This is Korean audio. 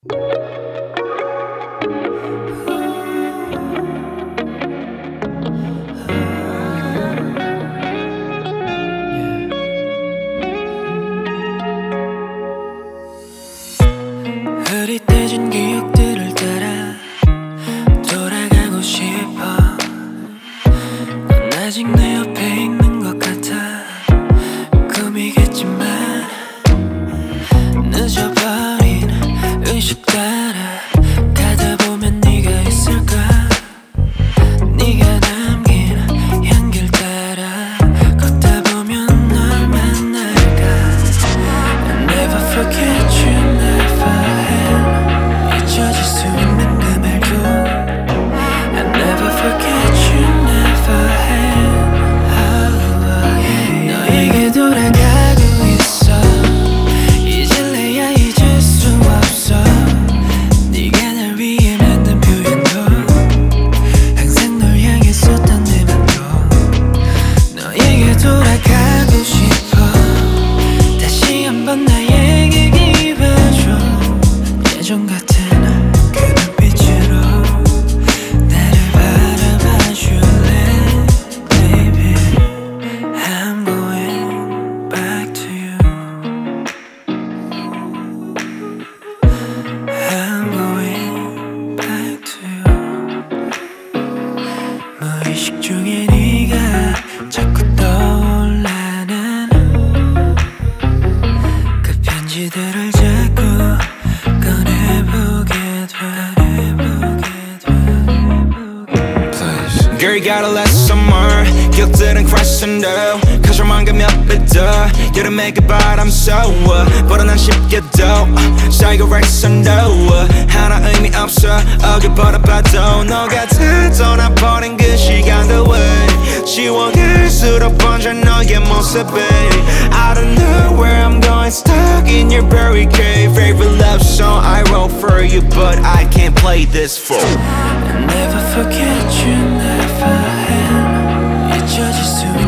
흐릿해진 기억들을 따라 돌아가고 싶어. 넌 아직 내 옆에 있는 것 같아. 꿈이겠지만 늦어버린 의식 따라 가다 보면 네가 있을까. 네가 남긴 향기를 따라 걷다 보면 널 만날까. I'll never forget you, never had. 잊혀질 수 있는 그 말도 I'll never forget you, never had. 너에게 돌아가고 있어. 잊을래야 잊을 수 없어. 네가 날 위해 만든 표현도 항상 널 향했었던 내 맘도 너에게 돌아가고 싶어. 다시 한번 나에게 기회줘. 예전 같은 그 눈빛으로 나를 바라봐줄래 baby. I'm going back to you. I'm going back to you. 무의식 중에 네가 자꾸 떠올라는 그 편지들을 자꾸 꺼내보게 돼. Girl, you gotta let some more. 기억들은 crashing down. 가셔만 가몇 배더 여름에 그 바람 쏘아 불어난 쉽게도 사이가 렉선도 하나 의미 없어 어겨버려봐도 너가 다 떠나버린 그 시간도 왜 지워질수록 번져 너의 모습이 I don't know where I'm going stuck in your barricade. Favorite love song I wrote for you but I can't play this for I'll never forget you, never had. 잊혀질 수